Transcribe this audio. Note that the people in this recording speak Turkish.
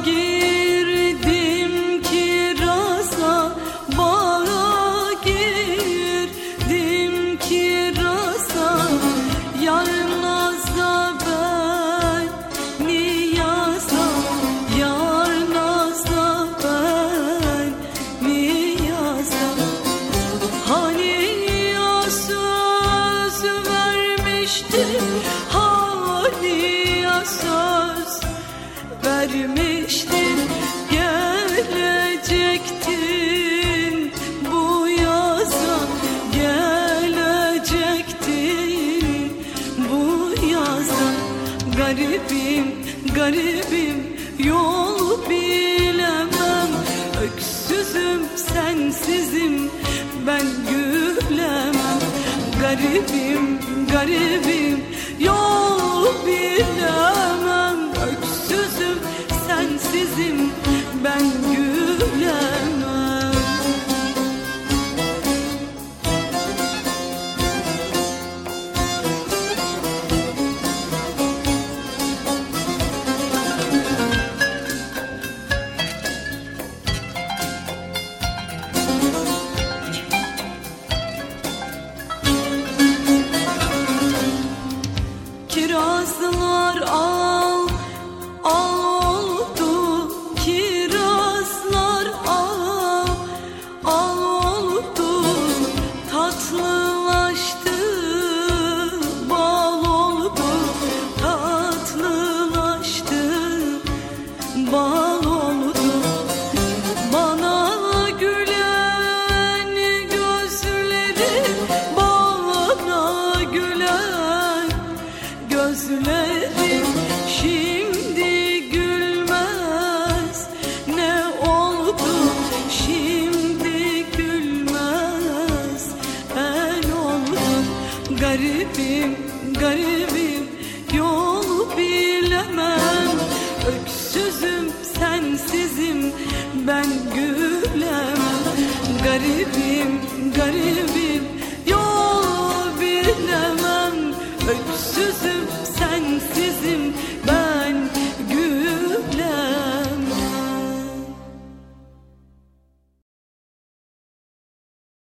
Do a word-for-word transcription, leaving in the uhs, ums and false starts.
girdim kiraza, bağa girdim kiraza, yar nazda ben niyaza, yar nazda ben niyaza. Hani ya söz vermiştim, hani ya söz vermiştin, gelecektin bu yaza, gelecektin bu yaza. Garibim, garibim, yol bilemem, öksüzüm, sensizim, ben gülemem. Garibim, garibim, yol bilemem, öksüzüm, sensizim, ben gülemem. Kirazlar al, al oldu, kirazlar al, al oldu, tatlılaştı, bal oldu, tatlılaştı, bal oldu. Bana gülen gözleri, bana gülen gözlerim şimdi gülmez, ne oldu şimdi gülmez, ben oldum. Garibim, garibim, yol bilemem, öksüzüm, sensizim, ben gülemem. Garibim, garibim, yol bilemem, öksüzüm, sensizim, ben